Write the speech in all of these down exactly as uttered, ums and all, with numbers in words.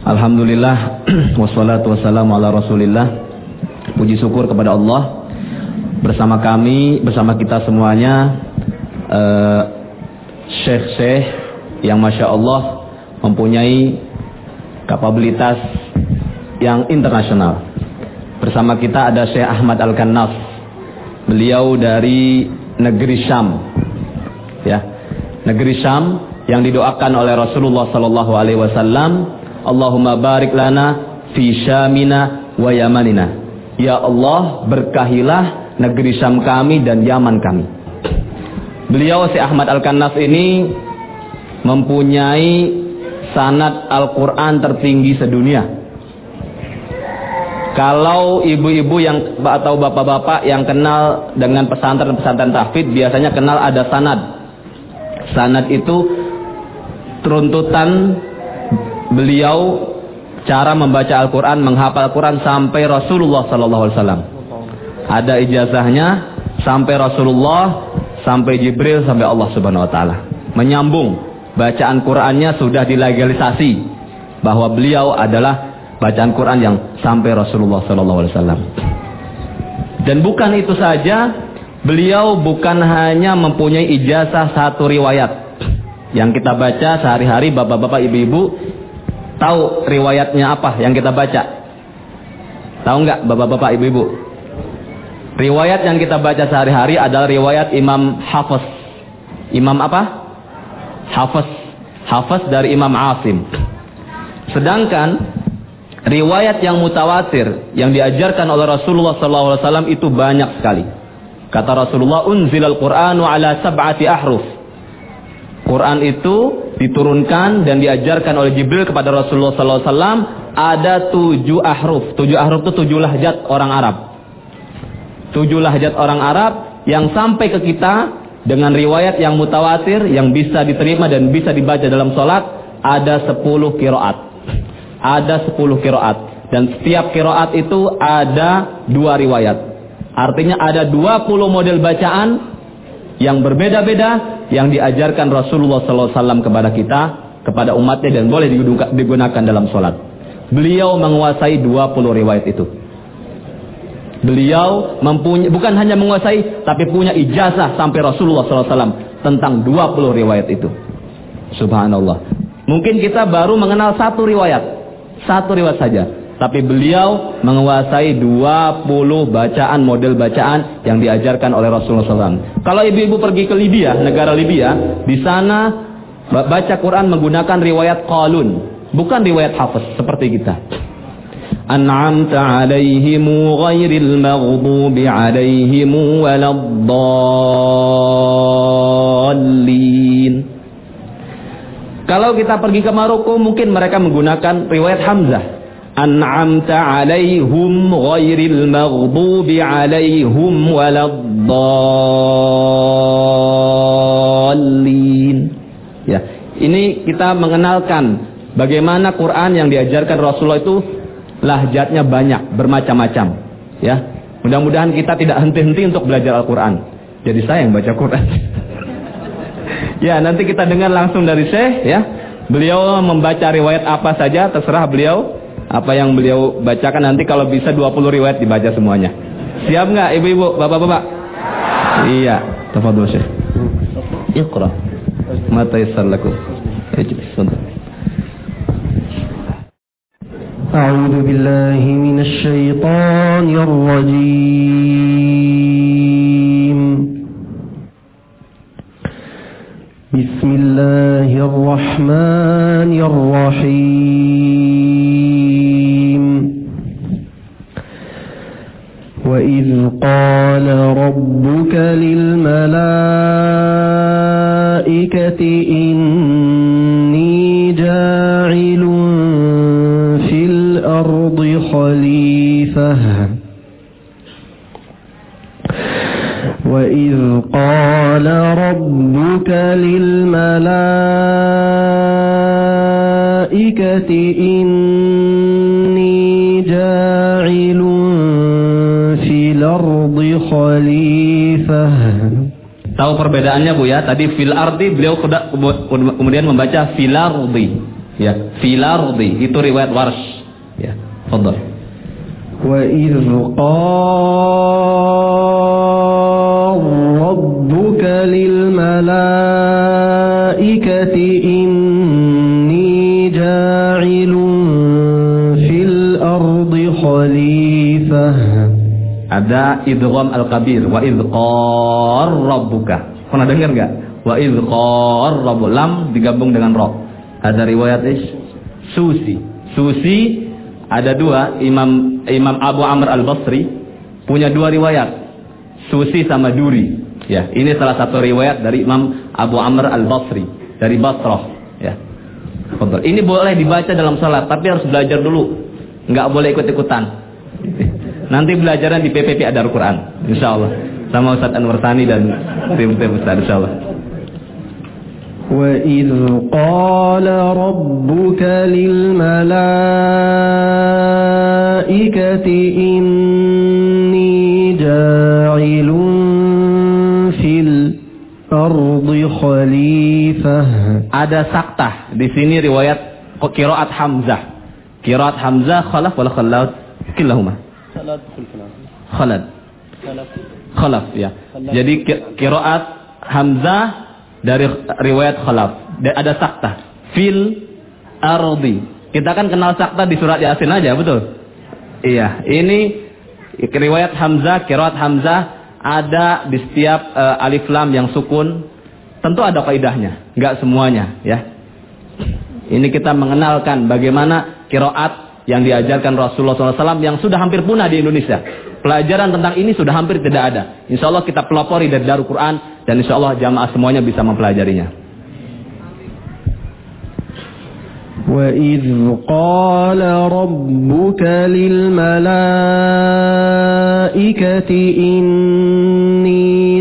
Alhamdulillah wassalatu wassalamu ala Rasulillah. Puji syukur kepada Allah, bersama kami, bersama kita semuanya uh, syekh-syekh yang Masya Allah mempunyai kapabilitas yang internasional. Bersama kita ada Syekh Ahmad Al-Kannas. Beliau dari negeri Syam, ya, negeri Syam yang didoakan oleh Rasulullah Sallallahu Alaihi Wasallam, Allahumma barik lana fi Syamina wa Yamanina. Ya Allah, berkahilah negeri Syam kami dan Yaman kami. Beliau Syekh Ahmad Al-Kannas ini mempunyai sanad Al-Quran tertinggi sedunia. Kalau ibu-ibu yang atau bapak-bapak yang kenal dengan pesantren-pesantren tahfidz biasanya kenal ada sanad. Sanad itu runtutan beliau cara membaca Al-Quran, menghafal Al-Quran sampai Rasulullah Sallallahu Alaihi Wasallam. Ada ijazahnya sampai Rasulullah, sampai Jibril, sampai Allah Subhanahu Wa Taala. Menyambung, bacaan Qurannya sudah dilegalisasi bahwa beliau adalah bacaan Quran yang sampai Rasulullah Sallallahu Alaihi Wasallam. Dan bukan itu saja, beliau bukan hanya mempunyai ijazah satu riwayat yang kita baca sehari-hari, bapak-bapak, ibu-ibu. Tahu riwayatnya apa yang kita baca? Tahu nggak bapak-bapak, ibu-ibu? Riwayat yang kita baca sehari-hari adalah riwayat Imam Hafiz. Imam apa? Hafiz. Hafiz dari Imam Asim. Sedangkan riwayat yang mutawatir yang diajarkan oleh Rasulullah sallallahu alaihi wasallam itu banyak sekali. Kata Rasulullah, unzilal Qur'anu ala sab'ati ahruf. Quran itu diturunkan dan diajarkan oleh Jibril kepada Rasulullah sallallahu alaihi wasallam ada tujuh ahruf. Tujuh ahruf itu tujuh lahjat orang Arab. Tujuh lahjat orang Arab yang sampai ke kita dengan riwayat yang mutawatir yang bisa diterima dan bisa dibaca dalam sholat ada sepuluh qiraat. Ada sepuluh qiraat dan setiap qiraat itu ada dua riwayat. Artinya ada dua puluh model bacaan yang berbeda-beda yang diajarkan Rasulullah sallallahu alaihi wasallam kepada kita, kepada umatnya, dan boleh digunakan dalam sholat. Beliau menguasai dua puluh riwayat itu. Beliau mempunyai, bukan hanya menguasai, tapi punya ijazah sampai Rasulullah sallallahu alaihi wasallam tentang dua puluh riwayat itu. Subhanallah. Mungkin kita baru mengenal satu riwayat, satu riwayat saja. Tapi beliau menguasai dua puluh bacaan, model bacaan yang diajarkan oleh Rasulullah sallallahu alaihi wasallam. Kalau ibu-ibu pergi ke Libya, negara Libya, di sana baca Quran menggunakan riwayat Qalun, bukan riwayat Hafiz seperti kita. An'amta alaihimu ghairil maghdubi alaihimu waladdallin. Kalau kita pergi ke Maroko, mungkin mereka menggunakan riwayat Hamzah. An'amta alaihum ghairil maghdubi alaihum waladdallin. Ya, ini kita mengenalkan bagaimana Quran yang diajarkan Rasulullah itu lahjatnya banyak, bermacam-macam. Ya, mudah-mudahan kita tidak henti-henti untuk belajar Al-Quran. Jadi saya yang baca Quran. Ya, nanti kita dengar langsung dari Syekh. Ya, beliau membaca riwayat apa saja, terserah beliau. Apa yang beliau bacakan, nanti kalau bisa dua puluh riwayat dibaca semuanya. Siap nggak ibu-ibu, bapak-bapak? Iya, tafadhol Syekh. Iqra. Ma tayassar lakum. Ijlis, sebentar. A'udzu billahi minasy syaithanir rajim. Bismillahirrahmanirrahim. وَإِذْ قَالَ رَبُّكَ لِلْمَلَائِكَةِ إِنِّي جَاعِلٌ فِي الْأَرْضِ خَلِيفَةً وَإِذْ قَالَ رَبُّكَ لِلْمَلَائِكَةِ إِنِّي جَاعِلٌ الأرض خليفة. Tahu perbedaannya Bu ya? Tadi fil ardi beliau kemudian membaca fil ardi. Ya, fil ardi itu riwayat Warsh. Ya, fadhal. Wa idz qala rabbuka lil malaikati inni ja'ilun fil ardi khalifah. Ada idgham al-kabir, wa idz qala rabbuka. Pernah dengar enggak? Wa idz qala rabbuka, lam digabung dengan ra. Ada riwayat is Susi. Susi ada dua, Imam Imam Abu Amr Al-Basri punya dua riwayat, Susi sama Duri. Ya, ini salah satu riwayat dari Imam Abu Amr Al-Basri dari Basrah. Ya, betul. Ini boleh dibaca dalam salat, tapi harus belajar dulu, nggak boleh ikut-ikutan. Nanti belajaran di P P P Adar Quran, insyaallah, sama Ustaz Anwar Tani dan tim-tim Ustaz, insyaallah. وَإِذْ قَالَ رَبُّكَ لِلْمَلَائِكَةِ إِنِّي جَاعِلٌ فِي الْأَرْضِ خَلِيفَةً. Ada saktah di sini riwayat qiraat Hamzah. Qiraat Hamzah khalaf wala khalad? Kilahuma. Khalad. Khalaf ya. Jadi qiraat Hamzah dari riwayat Khalaf. Ada saktah fil ardi. Kita kan kenal saktah di surat Yasin aja, betul? Iya, ini riwayat Hamzah, qiraat Hamzah ada di setiap uh, alif lam yang sukun. Tentu ada kaidahnya, enggak semuanya ya. Ini kita mengenalkan bagaimana qiraat yang diajarkan Rasulullah shallallahu alaihi wasallam yang sudah hampir punah di Indonesia. Pelajaran tentang ini sudah hampir tidak ada. Insya Allah kita pelopori dari Darul Quran dan insya Allah jamaah semuanya bisa mempelajarinya. Wa idz qala rabbuka lil malaikati inni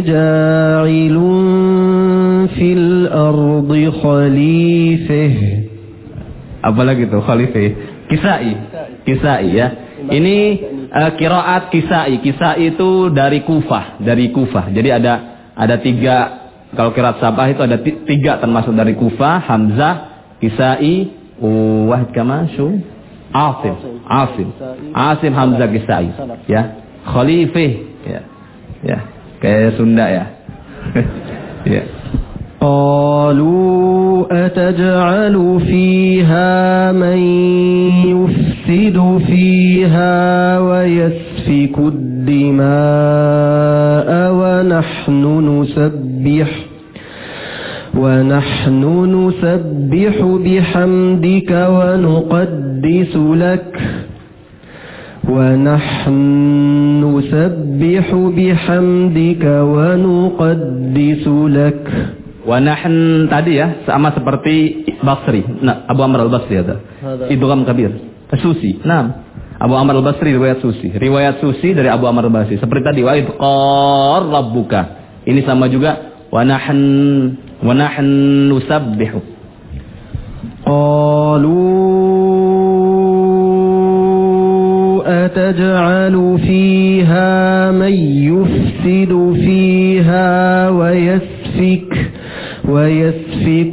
ja'ilun fil ardi khalifah. Apalagi tuh khalifah? Kisai. Kisai ya. Ini uh, qiraat Kisai. Kisai itu dari Kufah, dari Kufah. Jadi ada ada tiga, kalau qiraat Sabah itu ada tiga termasuk dari Kufah, Hamzah, Kisai, Wahid Kamasyu, Asim, Asim, Asim Hamzah Kisai. Ya, Khalifah. Ya, ya, kayak Sunda ya. Ya. قالوا أتجعل فيها من يفسد فيها ويسفك الدماء ونحن نسبح ونحن نسبح بحمدك ونقدس لك ونحن نسبح بحمدك ونقدس لك. Wanahan tadi ya sama seperti Basri. Nah, Abu Amr Al-Basri ada. Idgham kabir. Susi. Nah, Abu Amr Al-Basri riwayat Susi. Riwayat Susi dari Abu Amr Al-Basri. Seperti tadi wa idz qala rabbuka. Ini sama juga wanahan wanahan nusabbihu. Qalu ataj'alu fiha man yufsidu fiha wa yasfik ويسفك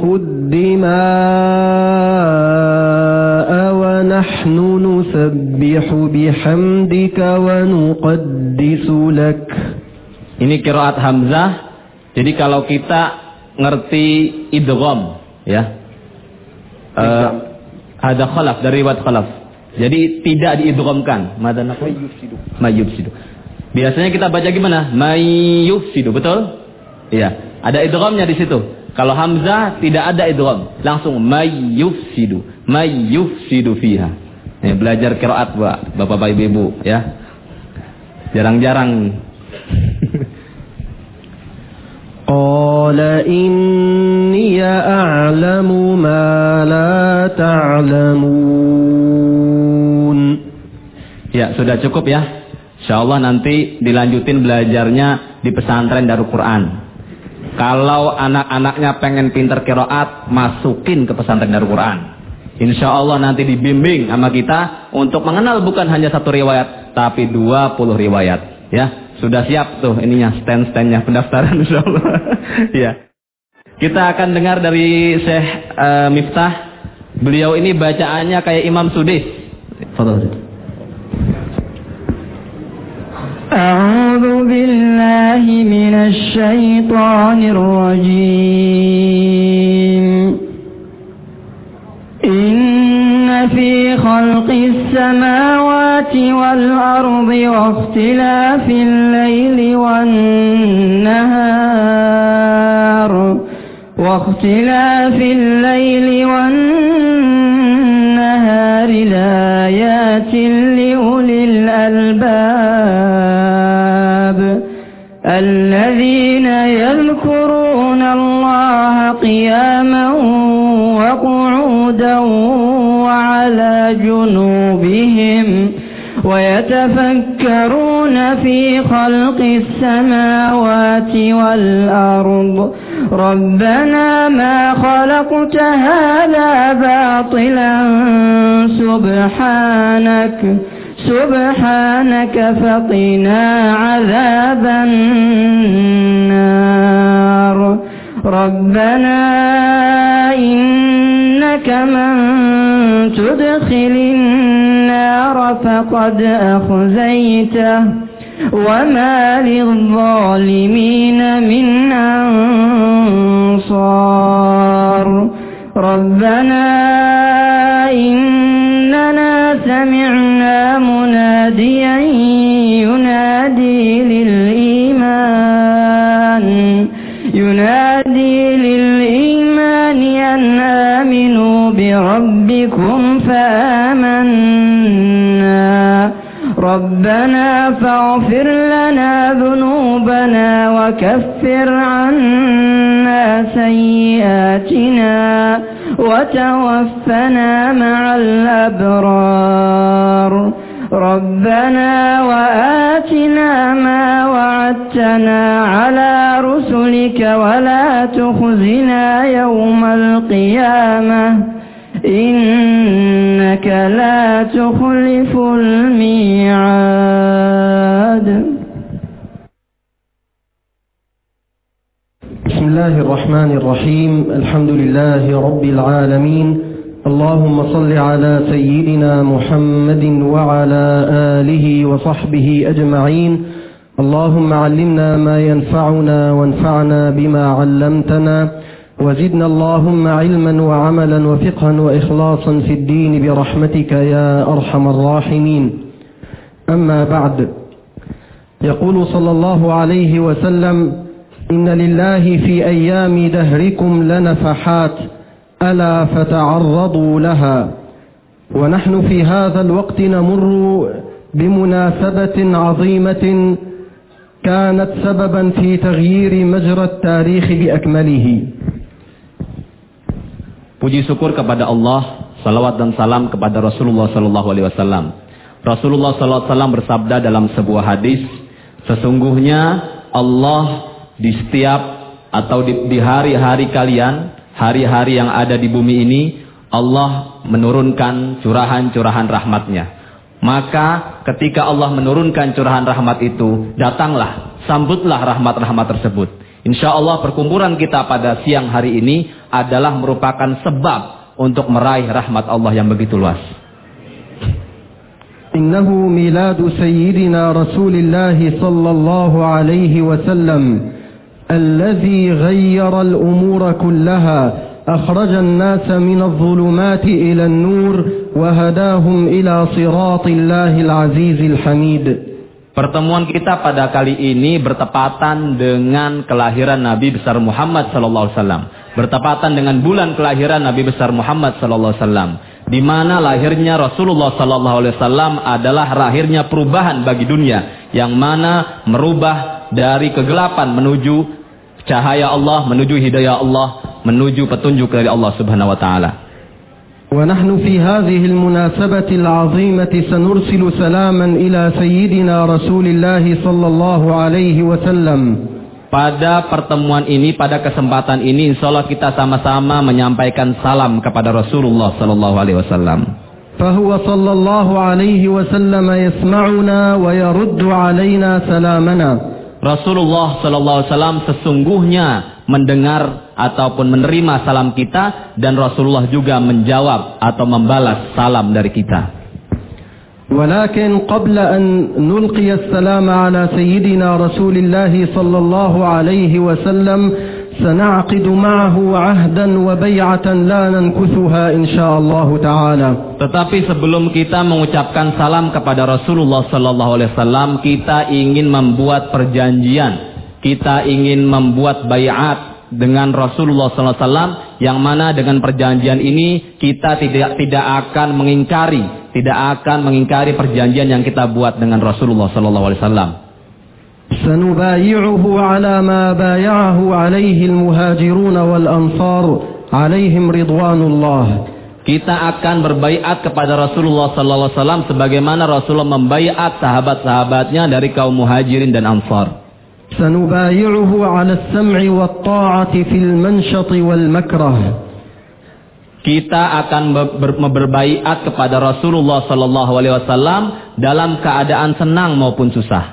الدماء ونحن نسبح بحمدك ونقدس لك. Ini qiraat Hamzah. Jadi kalau kita ngerti idgham ya. Uh, ada khalaf dari riwayat Khalaf. Jadi tidak diidghamkan. Madan apa? Mayyufsidu. Mayyufsidu. Biasanya kita baca gimana? Mayyufsidu, betul? Iya, ada idghamnya di situ. Kalau Hamzah tidak ada idgham, langsung mayyufsidu, mayyufsidu fiha. Ya, belajar qiraat Pak, Bapak Ibu ya. Jarang-jarang. Qala inni a'lamu ma la ta'lamun. Ya, sudah cukup ya. Insyaallah nanti dilanjutin belajarnya di pesantren Darul Quran. Kalau anak-anaknya pengen pinter qiraat, masukin ke pesantren Darul Quran. Insya Allah nanti dibimbing sama kita untuk mengenal bukan hanya satu riwayat, tapi dua puluh riwayat. Ya, sudah siap tuh ininya stand-standnya pendaftaran insya Allah. Ya, kita akan dengar dari Syekh uh, Miftah Beliau ini bacaannya kayak Imam Sudais. Fadhil. A'udzu billahi minasy syaithanir rajim. Inna fi khalqis samawati wal ardi wa ikhtilafil laili wan nahar wa ikhtilafil laili wan nahari laayatin liulil albab alladhina yadhkuruna Allaha qiyaman wa qu'udan wa 'ala junubihim wa yatafakkaruna fi khalqis samawati wal ard Rabbana ma khalaqta hadha batilan subhanak subhanaka faqina 'adzaban nar Rabbana innaka man tudkhilin nar faqad akhzaytahu وما للظالمين من أنصار ربنا إننا سمعنا مناديا ينادي للإيمان ينادي للإيمان أن آمنوا بربكم فآمنا ربنا فاغفر لنا ذنوبنا وكفر عنا سيئاتنا وتوفنا مع الأبرار ربنا وآتنا ما وعدتنا على رسلك ولا تخزنا يوم القيامة إنك لا تخلف الميعاد. بسم الله الرحمن الرحيم الحمد لله رب العالمين اللهم صل على سيدنا محمد وعلى آله وصحبه أجمعين اللهم علمنا ما ينفعنا وانفعنا بما علمتنا وزدنا اللهم علما وعملا وفقها وإخلاصا في الدين برحمتك يا أرحم الراحمين أما بعد يقول صلى الله عليه وسلم إن لله في أيام دهركم لنفحات ألا فتعرضوا لها ونحن في هذا الوقت نمر بمناسبة عظيمة كانت سببا في تغيير مجرى التاريخ بأكمله. Puji syukur kepada Allah, salawat dan salam kepada Rasulullah sallallahu alaihi wasallam. Rasulullah sallallahu alaihi wasallam bersabda dalam sebuah hadis, sesungguhnya Allah di setiap atau di, di hari-hari kalian, hari-hari yang ada di bumi ini, Allah menurunkan curahan-curahan rahmatnya. Maka ketika Allah menurunkan curahan rahmat itu, datanglah, sambutlah rahmat-rahmat tersebut. Insya Allah perkumpulan kita pada siang hari ini adalah merupakan sebab untuk meraih rahmat Allah yang begitu luas. Innahu miladu sayyidina Rasulillah sallallahu alaihi wasallam alladhi ghayyara al-umura kullaha akhraja an-nasa min adh-dhulumati ila an-nur wa hadahum ila siratil azizil hamid. Pertemuan kita pada kali ini bertepatan dengan kelahiran Nabi besar Muhammad sallallahu alaihi wasallam. Bertepatan dengan bulan kelahiran Nabi besar Muhammad sallallahu alaihi wasallam, di mana lahirnya Rasulullah sallallahu alaihi wasallam adalah lahirnya perubahan bagi dunia, yang mana merubah dari kegelapan menuju cahaya Allah, menuju hidayah Allah, menuju petunjuk dari Allah Subhanahu wa taala. ونحن في هذه المناسبة العظيمة سنرسل سلاما إلى سيدنا رسول الله صلى الله عليه وسلم. Pada pertemuan ini, pada kesempatan ini, insya Allah kita sama-sama menyampaikan salam kepada Rasulullah sallallahu alaihi wasallam. فهو صلى الله عليه وسلم يسمعنا ويرد علينا سلامنا. Rasulullah sallallahu alaihi wasallam sesungguhnya mendengar ataupun menerima salam kita, dan Rasulullah juga menjawab atau membalas salam dari kita. ولكن قبل أن نلقي السلام على سيدنا رسول الله صلى الله عليه وسلم سنعقد معه عهدا وبيعة لا ننكثها إن شاء الله تعالى. Tetapi sebelum kita mengucapkan salam kepada Rasulullah sallallahu alaihi wasallam, kita ingin membuat perjanjian, kita ingin membuat baiat dengan Rasulullah sallallahu alaihi wasallam, yang mana dengan perjanjian ini kita tidak tidak akan mengingkari, tidak akan mengingkari perjanjian yang kita buat dengan Rasulullah sallallahu alaihi wasallam. سنبايعه على ما بايعه عليه المهاجرون والأنصار عليهم رضوان الله. Kita akan berbaiat kepada Rasulullah sallallahu alaihi wasallam sebagaimana Rasulullah membaiat sahabat-sahabatnya dari kaum Muhajirin dan Ansar. سنبايعه على السمع والطاعة في المنشط والمكره. Kita akan ber berbaiat kepada Rasulullah sallallahu alaihi wasallam dalam keadaan senang maupun susah.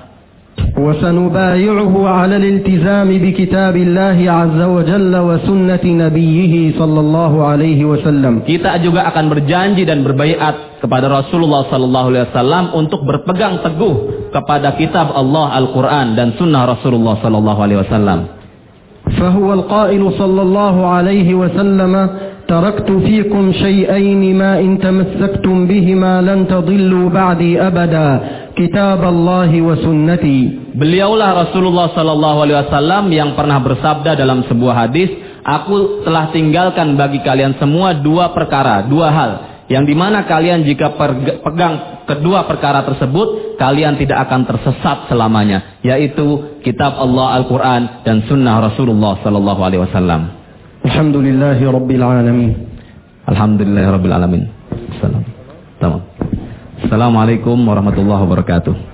وسنبايعه على الالتزام بكتاب الله عز وجل وسنة نبيه صلى الله عليه وسلم. Kita juga akan berjanji dan berbaiat kepada Rasulullah sallallahu alaihi wasallam untuk berpegang teguh kepada kitab Allah Al-Quran dan sunnah Rasulullah sallallahu alaihi wasallam. فهو القائل صلى الله عليه وسلم تركت فيكم شيئين ما إن تمسكتم بهما لن تضلوا بعدي أبدا kitab Allah wa sunnati. Beliaulah Rasulullah sallallahu alaihi wasallam yang pernah bersabda dalam sebuah hadis, aku telah tinggalkan bagi kalian semua dua perkara, dua hal, yang dimana kalian jika pegang kedua perkara tersebut, kalian tidak akan tersesat selamanya, yaitu kitab Allah Al-Quran dan sunnah Rasulullah sallallahu alaihi wasallam. Alhamdulillahi Rabbil Alamin. Alhamdulillahi Rabbil Alamin. Assalamualaikum warahmatullahi wabarakatuh.